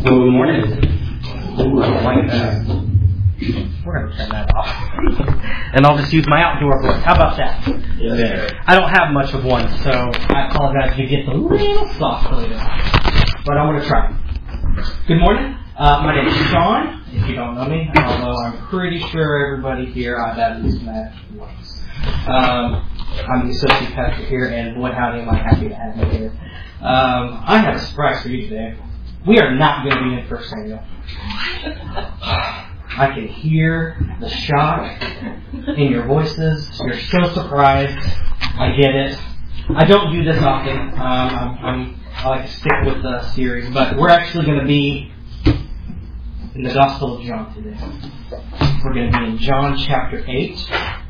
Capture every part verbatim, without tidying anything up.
Good morning. Ooh, I don't like that. We're going to turn that off. And I'll just use my outdoor voice. How about that? Yeah. I don't have much of one, so I apologize if you get the little soft later. But I'm going to try. Good morning. Uh, my name is Sean, if you don't know me, although I'm pretty sure everybody here I've at least met once. Um, I'm the associate pastor here, and boy howdy am I happy to have you here. Um, I have a surprise for you today. We are not going to be in First Samuel. I can hear the shock in your voices. You're so surprised. I get it. I don't do this often. Um, I'm, I'm, I like to stick with the series, but we're actually going to be in the Gospel of John today. We're going to be in John chapter eight.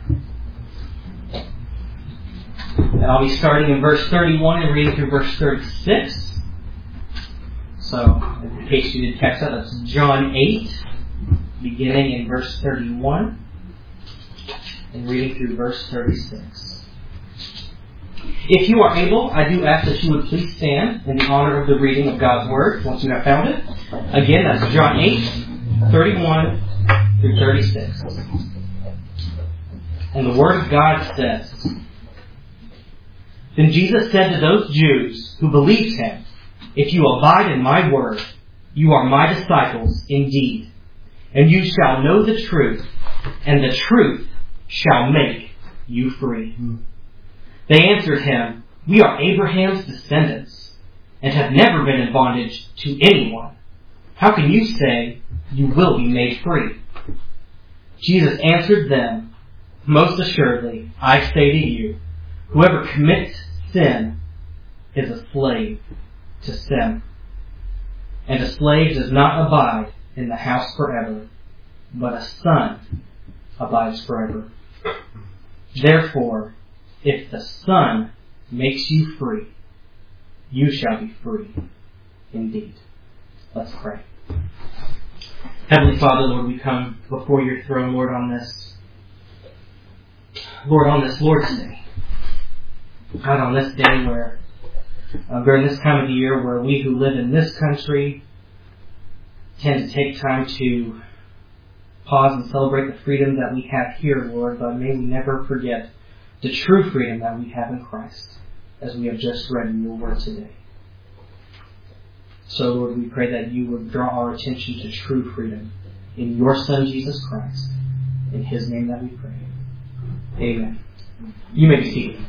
And I'll be starting in verse thirty-one and reading through verse thirty-six. So, in case you didn't catch that, that's John eight, beginning in verse thirty-one, and reading through verse thirty-six. If you are able, I do ask that you would please stand in the honor of the reading of God's Word, once you have found it. Again, that's John eight, thirty-one through thirty-six. And the Word of God says, Then Jesus said to those Jews who believed him, If you abide in my word, you are my disciples indeed, and you shall know the truth, and the truth shall make you free. They answered him, We are Abraham's descendants, and have never been in bondage to anyone. How can you say you will be made free? Jesus answered them, Most assuredly, I say to you, whoever commits sin is a slave to sin. And a slave does not abide in the house forever, but a son abides forever. Therefore, if the Son makes you free, you shall be free indeed. Let's pray. Heavenly Father, Lord, we come before your throne, Lord, on this, Lord, on this Lord's Day. God, on this day where, uh, during this time of the year where we who live in this country tend to take time to pause and celebrate the freedom that we have here, Lord, but may we never forget the true freedom that we have in Christ, as we have just read in your word today. So, Lord, we pray that you would draw our attention to true freedom in your Son, Jesus Christ. In his name that we pray. Amen. You may be seated.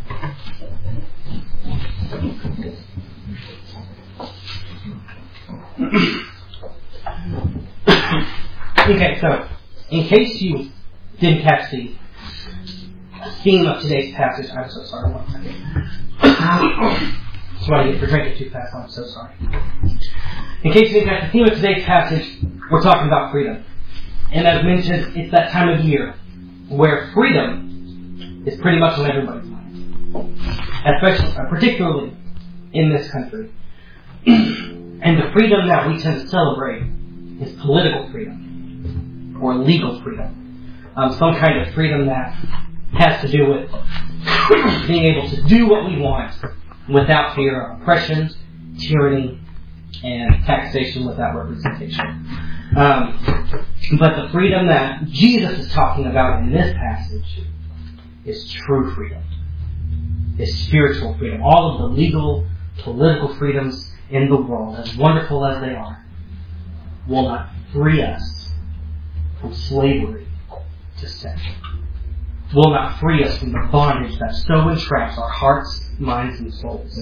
Okay, so, in case you didn't catch the theme of today's passage, I'm so sorry, one second. That's what I get for drinking too fast, I'm so sorry. In case you didn't catch the theme of today's passage, we're talking about freedom. And as mentioned, it's that time of year where freedom is pretty much on everybody's mind. Especially, uh, particularly in this country. And the freedom that we tend to celebrate is political freedom, or legal freedom. Um, some kind of freedom that has to do with being able to do what we want without fear of oppression, tyranny, and taxation without representation. Um, but the freedom that Jesus is talking about in this passage is true freedom. Is spiritual freedom. All of the legal, political freedoms in the world, as wonderful as they are, will not free us from slavery to sin. Will not free us from the bondage that so entraps our hearts, minds, and souls.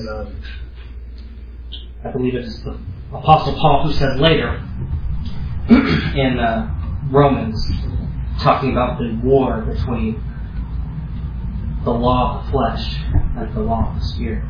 I believe it is the Apostle Paul who said later in uh, Romans, talking about the war between the law of the flesh and the law of the Spirit.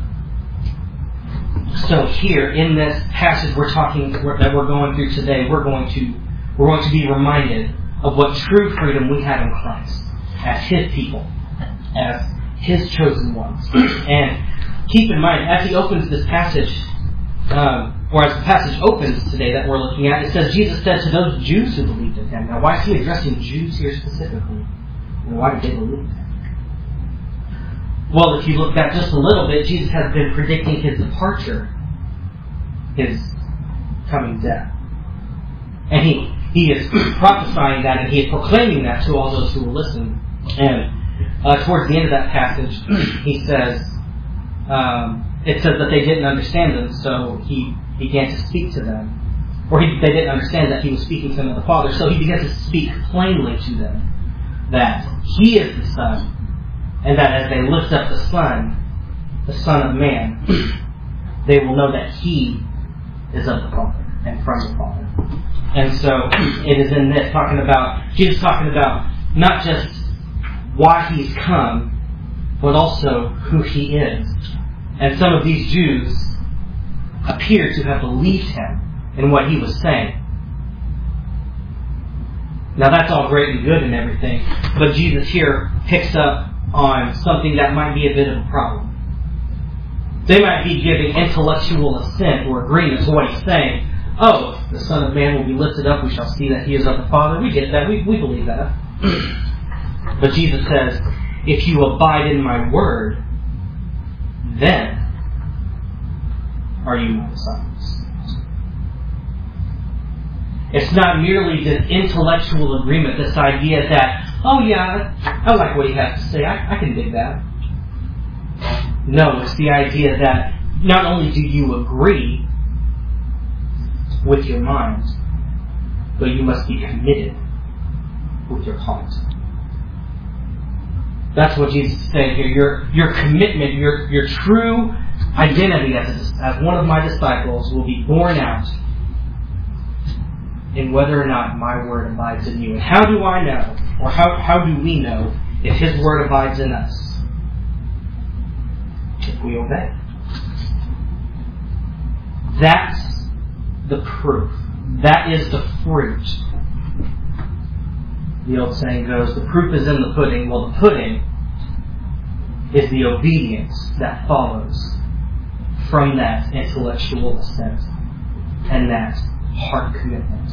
So here in this passage we're talking that we're going through today, we're going to we're going to be reminded of what true freedom we have in Christ as His people, as His chosen ones. And keep in mind, as he opens this passage, um, or as the passage opens today that we're looking at, it says Jesus said to those Jews who believed in him. Now, why is he addressing Jews here specifically? And why did they believe in him? Well, if you look back just a little bit, Jesus has been predicting his departure, his coming death. And he, he is prophesying that, and he is proclaiming that to all those who will listen. And uh, towards the end of that passage, he says, um, it says that they didn't understand them, so he began to speak to them. Or he, they didn't understand that he was speaking to them of the Father, so he began to speak plainly to them that he is the Son, and that as they lift up the Son, the Son of Man, they will know that he is of the Father and from the Father. And so it is in this talking about, Jesus talking about not just why he's come, but also who he is. And some of these Jews appear to have believed him in what he was saying. Now that's all great and good and everything, but Jesus here picks up on something that might be a bit of a problem. They might be giving intellectual assent or agreement to what he's saying. Oh, if the Son of Man will be lifted up, we shall see that he is of the Father. We get that. We, we believe that. But Jesus says, if you abide in my word, then are you my disciples. It's not merely this intellectual agreement, this idea that, oh yeah, I like what he has to say. I, I can dig that. No, it's the idea that not only do you agree with your mind, but you must be committed with your heart. That's what Jesus is saying here. Your, your commitment, your, your true identity as, a, as one of my disciples will be borne out in whether or not my word abides in you. And how do I know, or how, how do we know if his word abides in us? If we obey. That's the proof. That is the fruit. The old saying goes, the proof is in the pudding. Well, the pudding is the obedience that follows from that intellectual assent and that heart commitment.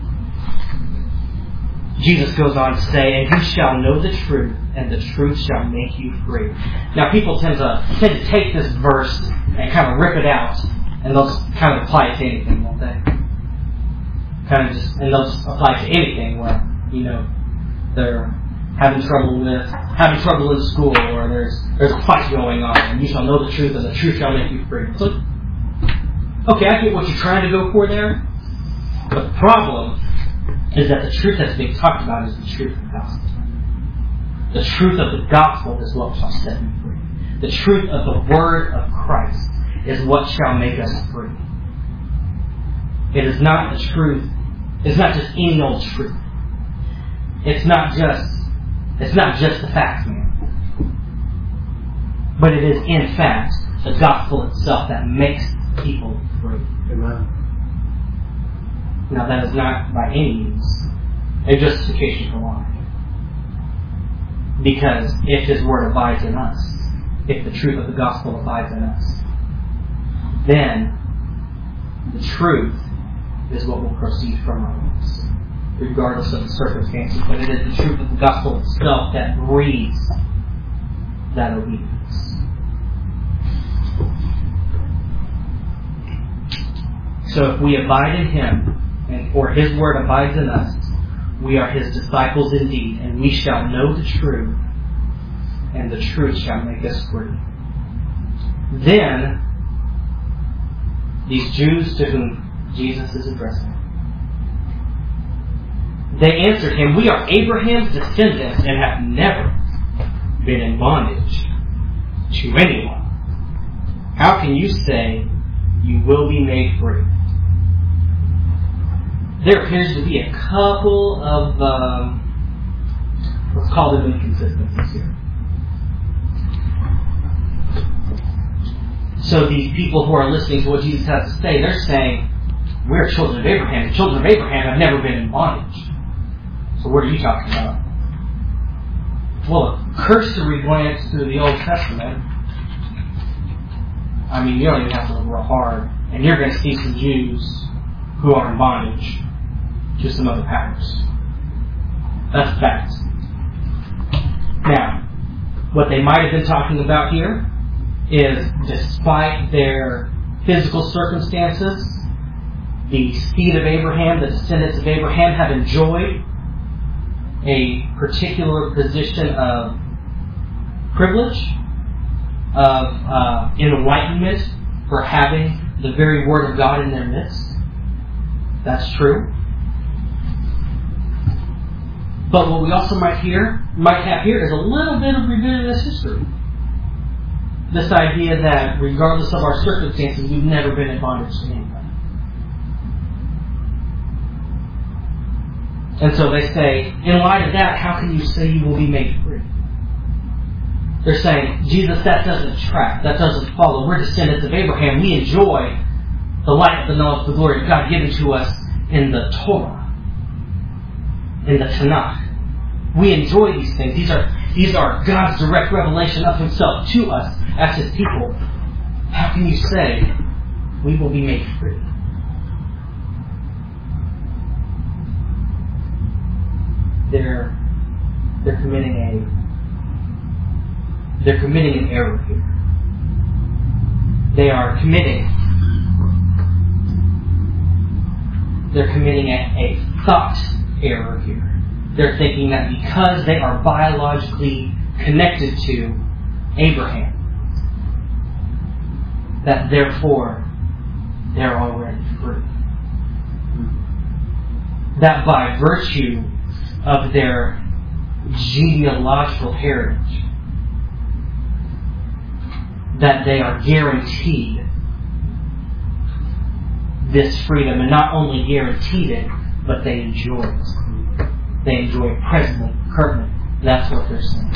Jesus goes on to say, and you shall know the truth, and the truth shall make you free. Now, people tend to tend to take this verse and kind of rip it out, and they'll just kind of apply it to anything, won't they? Kind of just, and they'll just apply it to anything where, you know, they're having trouble with, having trouble in school, or there's there's a fight going on, and you shall know the truth, and the truth shall make you free. So, okay, I get what you're trying to go for there, but the problem is that the truth that's being talked about is the truth of the gospel. The truth of the gospel is what shall set you free. The truth of the word of Christ is what shall make us free. It is not the truth. It's not just any old truth. It's not just it's not just the facts, man. But it is in fact the gospel itself that makes people free. Amen. Now that is not by any means a justification for lying. Because if his word abides in us, if the truth of the gospel abides in us, then the truth is what will proceed from our lips, regardless of the circumstances. But it is the truth of the gospel itself that breeds that obedience. So if we abide in him, and or his word abides in us, we are his disciples indeed, and we shall know the truth, and the truth shall make us free. Then, these Jews to whom Jesus is addressing, they answered him, we are Abraham's descendants and have never been in bondage to anyone. How can you say you will be made free? There appears to be a couple of, um, let's call them inconsistencies here. So these people who are listening to what Jesus has to say, they're saying, we're children of Abraham. The children of Abraham have never been in bondage. So what are you talking about? Well, a cursory glance through the Old Testament, I mean, you don't even have to look real hard, and you're going to see some Jews who are in bondage to some other powers. That's fact. Now, what they might have been talking about here is, despite their physical circumstances, the seed of Abraham, the descendants of Abraham, have enjoyed a particular position of privilege, of uh, enlightenment for having the very Word of God in their midst. That's true. But what we also might hear, might have here is a little bit of revisionist history. This idea that regardless of our circumstances, we've never been in bondage to anybody. And so they say, in light of that, how can you say you will be made free? They're saying, Jesus, that doesn't track. That doesn't follow. We're descendants of Abraham. We enjoy the light of the knowledge of the glory of God given to us in the Torah, in the Tanakh. We enjoy these things. These are, these are God's direct revelation of Himself to us as His people. How can you say we will be made free? They're, they're committing a They're committing an error here. They are committing They're committing a, a thought error here. They're thinking that because they are biologically connected to Abraham, that therefore they're already free. That by virtue of their genealogical heritage, that they are guaranteed this freedom, and not only guaranteed it, but they enjoy it. They enjoy it presently, currently. That's what they're saying.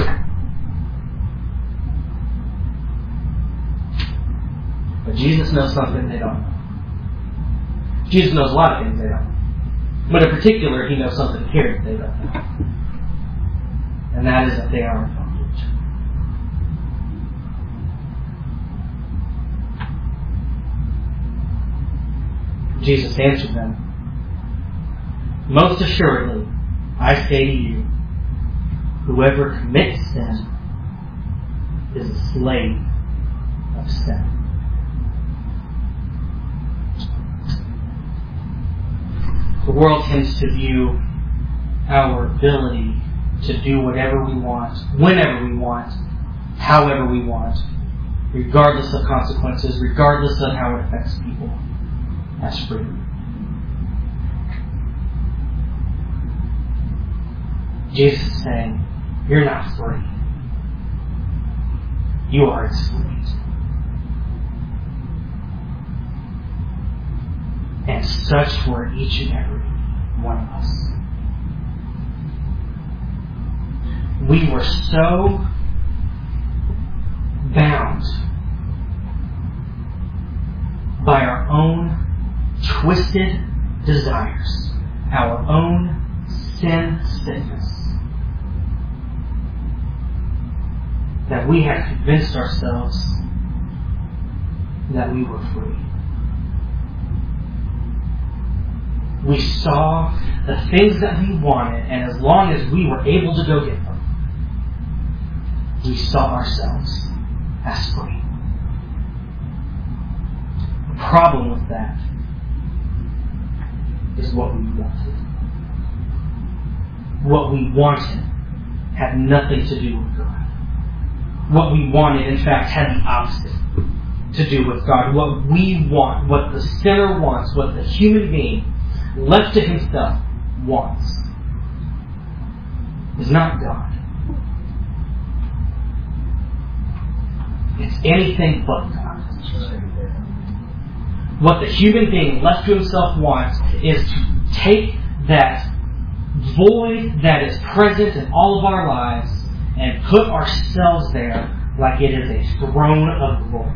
But Jesus knows something they don't know. Jesus knows a lot of things they don't know. But in particular, He knows something here that they don't know. And that is that they are in bondage. Jesus answered them, "Most assuredly, I say to you, whoever commits sin is a slave of sin." The world tends to view our ability to do whatever we want, whenever we want, however we want, regardless of consequences, regardless of how it affects people, as freedom. Jesus is saying, you're not free. You are enslaved. And such were each and every one of us. We were so bound by our own twisted desires, our own sin sickness, that we had convinced ourselves that we were free. We saw the things that we wanted, and as long as we were able to go get them, we saw ourselves as free. The problem with that is what we wanted. What we wanted had nothing to do with God. What we wanted, in fact, had the opposite to do with God. What we want, what the sinner wants, what the human being left to himself wants, is not God. It's anything but God. What the human being left to himself wants is to take that void that is present in all of our lives and put ourselves there like it is a throne of glory.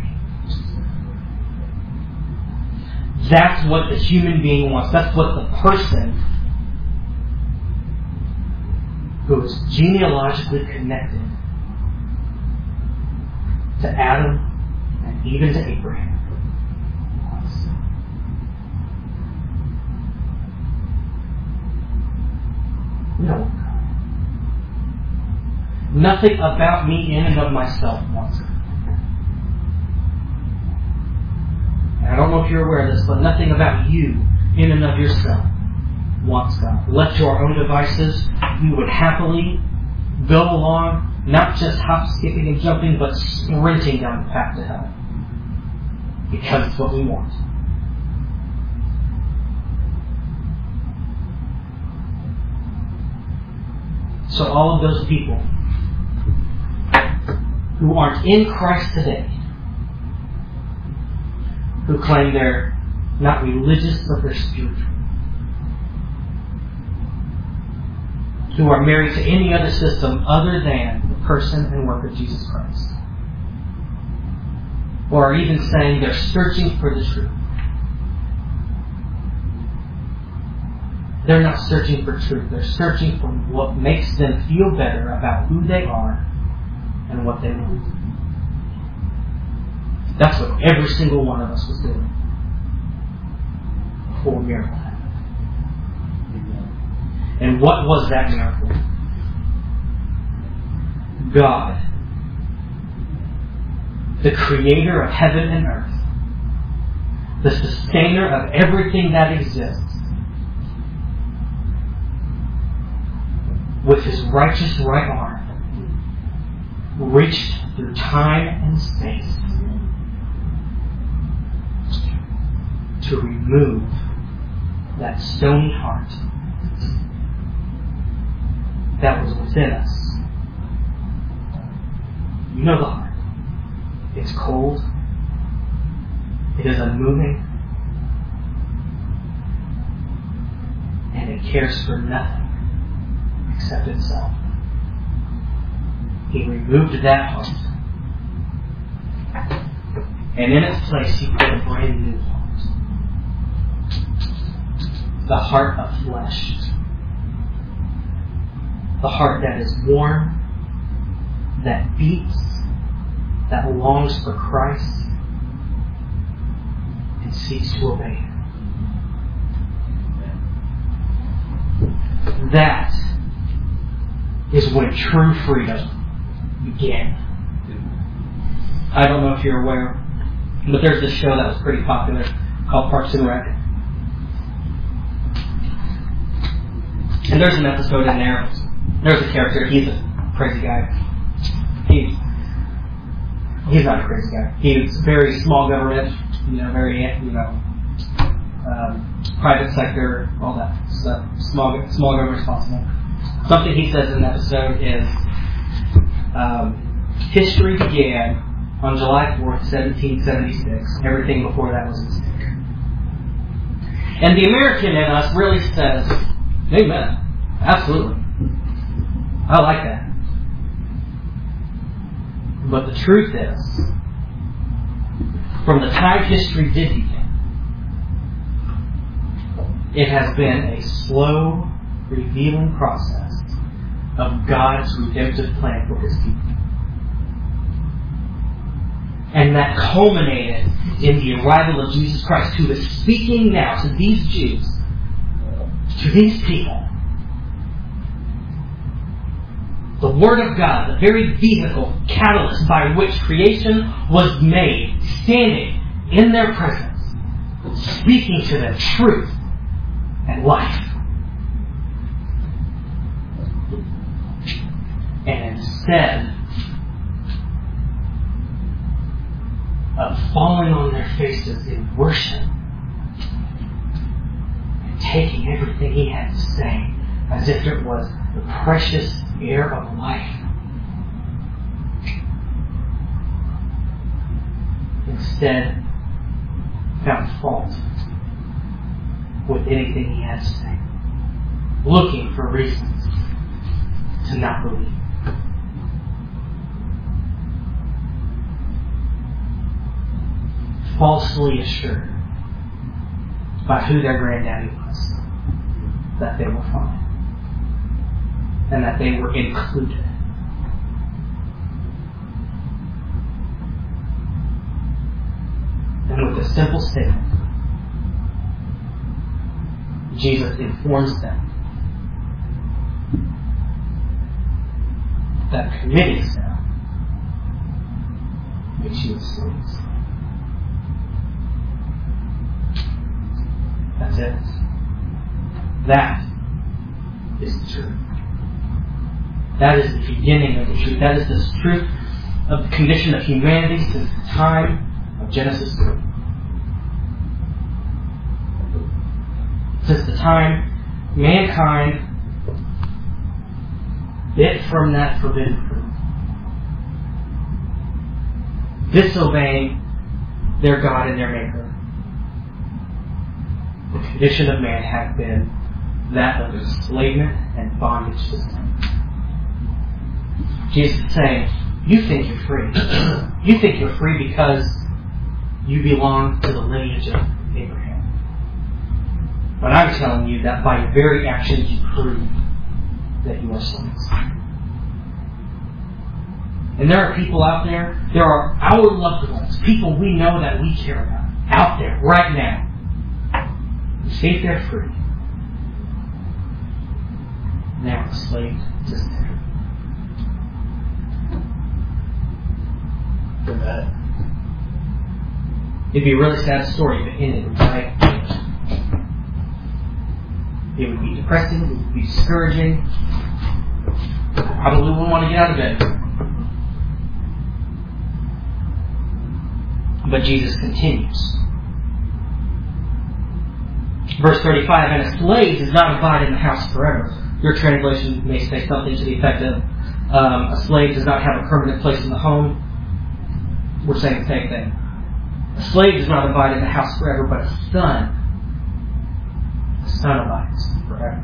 That's what the human being wants. That's what the person who is genealogically connected to Adam and even to Abraham wants. We don't want God. Nothing about me in and of myself wants it. And I don't know if you're aware of this, but nothing about you in and of yourself wants God. Left to our own devices, we would happily go along, not just hop, skipping, and jumping, but sprinting down the path to heaven. Because it's what we want. So all of those people who aren't in Christ today, who claim they're not religious but they're spiritual, who are married to any other system other than the person and work of Jesus Christ, or are even saying they're searching for the truth. They're not searching for truth. They're searching for what makes them feel better about who they are and what they want. That's what every single one of us was doing before miracle happened. And what was that miracle? God, the creator of heaven and earth, the sustainer of everything that exists, with His righteous right arm, reached through time and space to remove that stony heart that was within us. You know the heart. It's cold. It is unmoving. And it cares for nothing except itself. He removed that heart. And in its place, He put a brand new heart. The heart of flesh. The heart that is warm, that beats, that longs for Christ, and seeks to obey Him. That is when true freedom began. I don't know if you're aware, but there's this show that was pretty popular called Parks and Rec. And there's an episode in there. There's a character. He's a crazy guy. He, he's not a crazy guy. He's very small government, you know, very, you know, um, private sector, all that stuff. Small, small government responsible. Something he says in the episode is, um, history began on July fourth, seventeen seventy-six. Everything before that was a mistake. And the American in us really says, amen. Absolutely. I like that. But the truth is, from the time history did begin, it has been a slow, revealing process of God's redemptive plan for His people. And that culminated in the arrival of Jesus Christ, who is speaking now to these Jews, to these people. The Word of God, the very vehicle, catalyst by which creation was made, standing in their presence, speaking to them truth and life. And instead of falling on their faces in worship and taking everything He had to say as if it was the precious air of life, instead found fault with anything He had to say, looking for reasons to not believe. Falsely assured by who their granddaddy was that they were fine and that they were included. And with a simple statement, Jesus informs them that committing sin makes you slaves. That That's it. That is the truth. That is the beginning of the truth. That is the truth of the condition of humanity since the time of Genesis three. Since the time mankind bit from that forbidden fruit, disobeying their God and their Maker, the condition of man had been that of enslavement and bondage to sin. Jesus is saying, you think you're free. You think you're free because you belong to the lineage of Abraham. But I'm telling you that by your very actions you prove that you are slaves. And there are people out there, there are our loved ones, people we know that we care about, out there right now, who think they're free. They are enslaved to sin. It'd be a really sad story if it ended right. It would be depressing, it would be discouraging. I probably wouldn't want to get out of bed. But Jesus continues. Verse thirty-five, and a slave does not abide in the house forever. Your translation may say something to the effect of, um, a slave does not have a permanent place in the home. We're saying the same thing. A slave does not abide in the house forever, but a son, a son abides forever.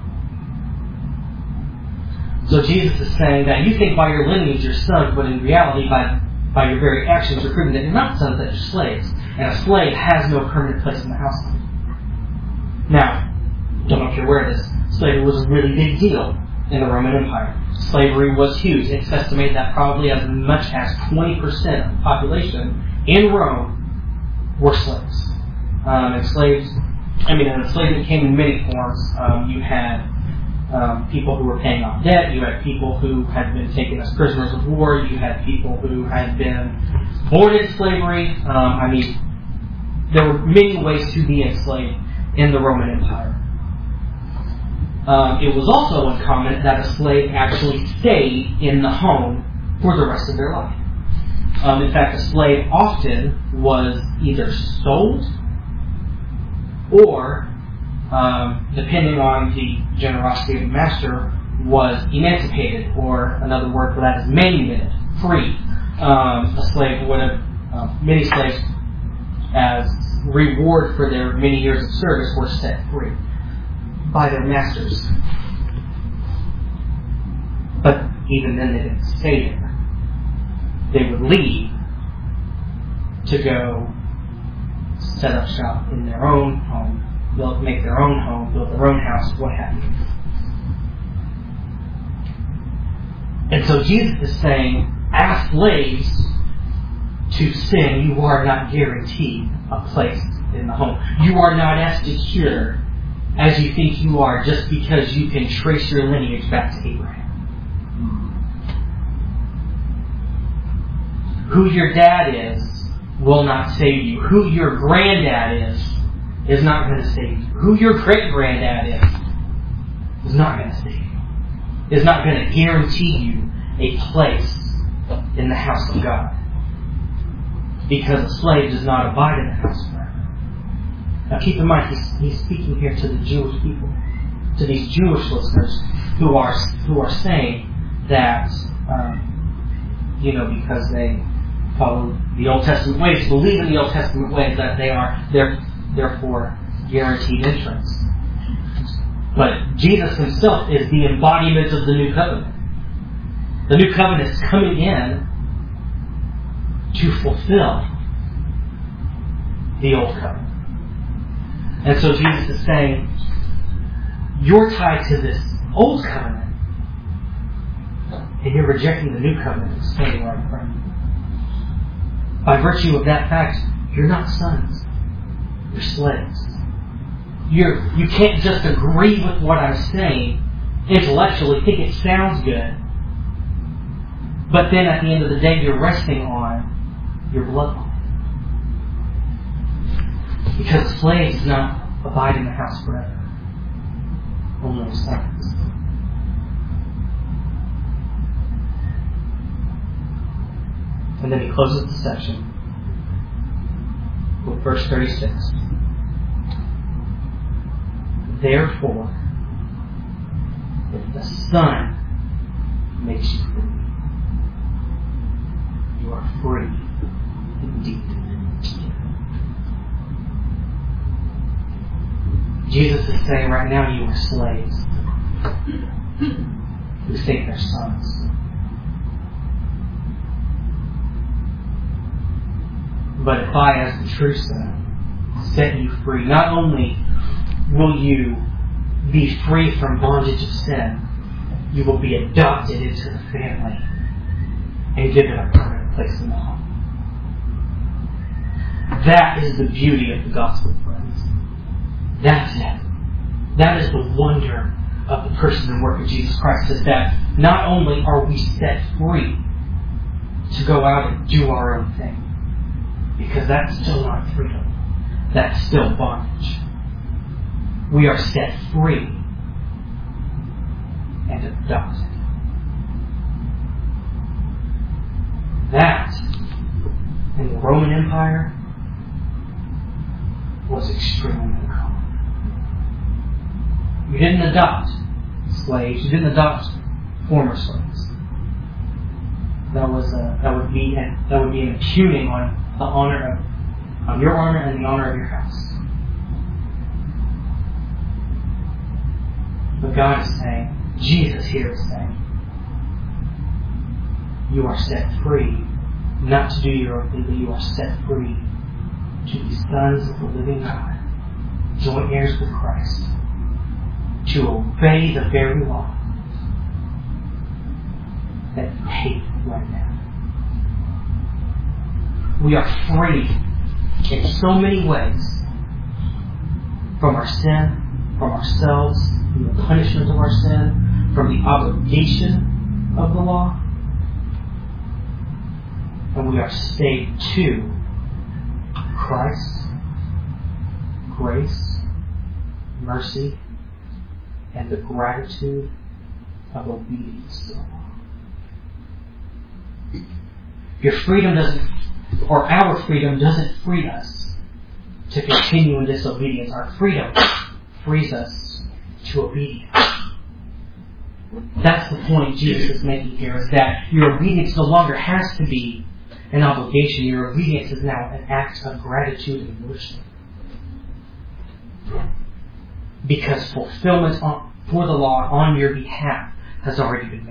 So Jesus is saying that you think by your lineage you're sons, but in reality by, by your very actions you're proving that you're not sons, that you're slaves. And a slave has no permanent place in the household. Now, don't know if you're aware of this, slavery was a really big deal in the Roman Empire. Slavery was huge. It's estimated that probably as much as twenty percent of the population in Rome were slaves. Um, and slaves, I mean, enslavement came in many forms. Um, you had um, people who were paying off debt. You had people who had been taken as prisoners of war. You had people who had been born in slavery. Um, I mean, there were many ways to be enslaved in the Roman Empire. Um, it was also uncommon that a slave actually stayed in the home for the rest of their life. Um, in fact, a slave often was either sold or, um, depending on the generosity of the master, was emancipated, or another word for that is manumitted, free. Um, a slave would have, uh, many slaves, as reward for their many years of service, were set free by their masters. But even then they didn't stay there. They would leave to go set up shop in their own home, build, make their own home, build their own house, what have you. And so Jesus is saying, as slaves to sin, you are not guaranteed a place in the home. You are not as secure as you think you are just because you can trace your lineage back to Abraham. Who your dad is will not save you. Who your granddad is is not going to save you. Who your great-granddad is is not going to save you. Is not going to guarantee you a place in the house of God. Because a slave does not abide in the house forever. Now keep in mind, he's, he's speaking here to the Jewish people, to these Jewish listeners who are who are saying that, um, you know, because they follow the Old Testament ways, believe in the Old Testament ways, that they are they're, therefore guaranteed entrance. But Jesus himself is the embodiment of the new covenant. The new covenant is coming in to fulfill the old covenant. And so Jesus is saying, you're tied to this old covenant, and you're rejecting the new covenant that's standing right in front of you. By virtue of that fact, you're not sons. You're slaves. You're, you can't just agree with what I'm saying intellectually, think it sounds good, but then at the end of the day, you're resting on your bloodline. Because a slave is not abide in the house forever. Only his sons. And then he closes the section with verse thirty-six. Therefore, if the Son makes you free, you are free indeed. Jesus is saying right now, you are slaves who think they're sons. But if I, as the true Son, set you free, not only will you be free from bondage of sin, you will be adopted into the family and given a permanent place in the home. That is the beauty of the gospel, friends. That's it. That is the wonder of the person and work of Jesus Christ, is that not only are we set free to go out and do our own thing, because that's still not freedom. That's still bondage. We are set free and adopted. That, in the Roman Empire, was extremely uncommon. You didn't adopt slaves. You didn't adopt former slaves. That was a, that would be an, that would be an impugning on the honor of on your honor and the honor of your house. But God is saying, Jesus here is saying, you are set free, not to do your own thing, but you are set free to be sons of the living God, joint heirs with Christ, to obey the very law that you hate right now. We are free in so many ways from our sin, from ourselves, from the punishment of our sin, from the obligation of the law, and we are stayed to Christ, grace, mercy, and the gratitude of obedience to the law. Your freedom doesn't, or our freedom doesn't free us to continue in disobedience. Our freedom frees us to obedience. That's the point Jesus is making here, is that your obedience no longer has to be an obligation. Your obedience is now an act of gratitude and worship. Because fulfillment on, for the law on your behalf has already been made.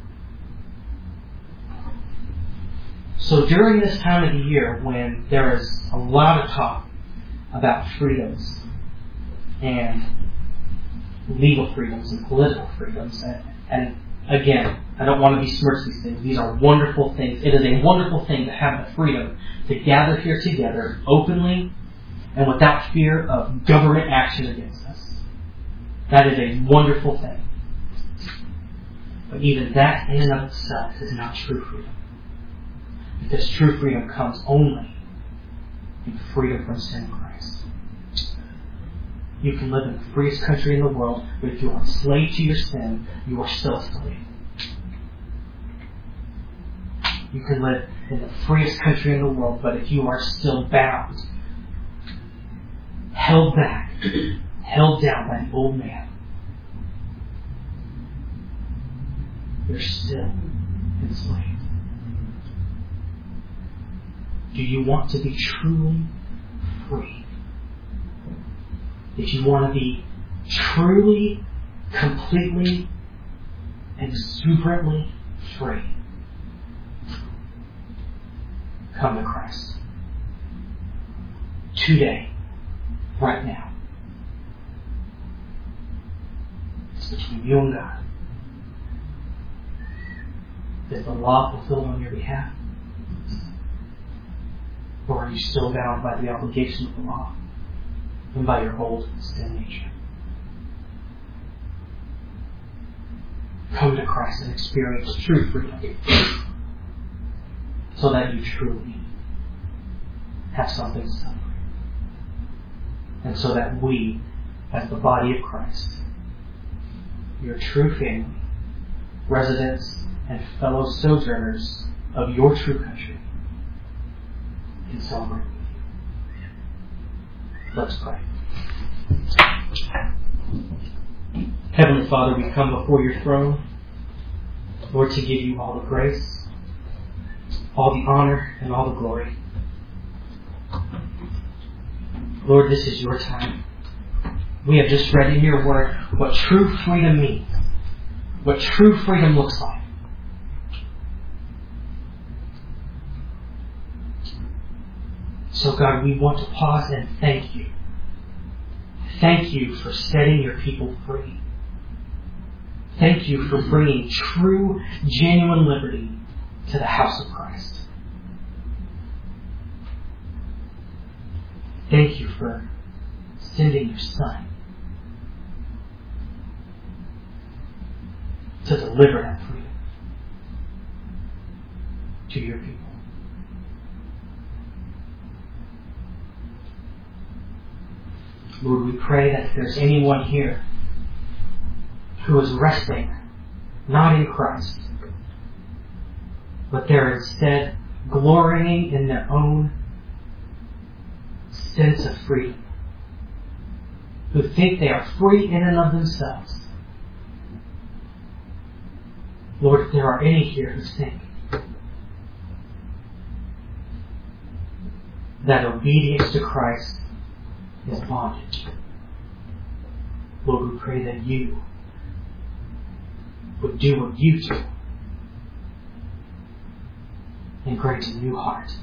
So during this time of the year, when there is a lot of talk about freedoms and legal freedoms and political freedoms, and, and again, I don't want to besmirch these things. These are wonderful things. It is a wonderful thing to have the freedom to gather here together openly and without fear of government action against us. That is a wonderful thing. But even that in and of itself is not true freedom. Because true freedom comes only in freedom from sin in Christ. You can live in the freest country in the world, but if you are enslaved to your sin, you are still a slave. You can live in the freest country in the world, but if you are still bound, held back, held down by an old man, you're still enslaved. Do you want to be truly free? If you want to be truly, completely, exuberantly free, come to Christ. Today, right now. It's between you and God. Is the law fulfilled on your behalf? Or are you still bound by the obligation of the law and by your old sin nature? Come to Christ and experience true freedom so that you truly have something to celebrate. And so that we, as the body of Christ, your true family, residents, and fellow sojourners of your true country, can celebrate with you. Let's pray. Heavenly Father, we come before your throne, Lord, to give you all the grace, all the honor, and all the glory. Lord, this is your time. We have just read in your word what true freedom means, what true freedom looks like. So God, we want to pause and thank you. Thank you for setting your people free. Thank you for bringing true, genuine liberty to the house of Christ. Thank you for sending your Son to deliver that freedom to your people. Lord, we pray that if there's anyone here who is resting not in Christ, but they're instead glorying in their own sense of freedom, who think they are free in and of themselves. Lord, if there are any here who think that obedience to Christ is bondage, Lord, we pray that you would do what you do and grant a new heart.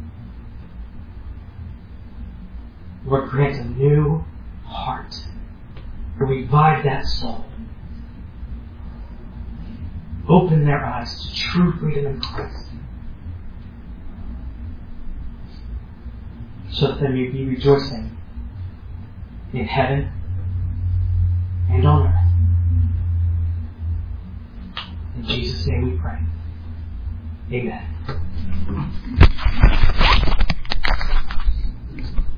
Lord, grant a new heart. Revive that soul. Open their eyes to true freedom in Christ, so that they may be rejoicing in heaven and on earth. In Jesus' name we pray. Amen.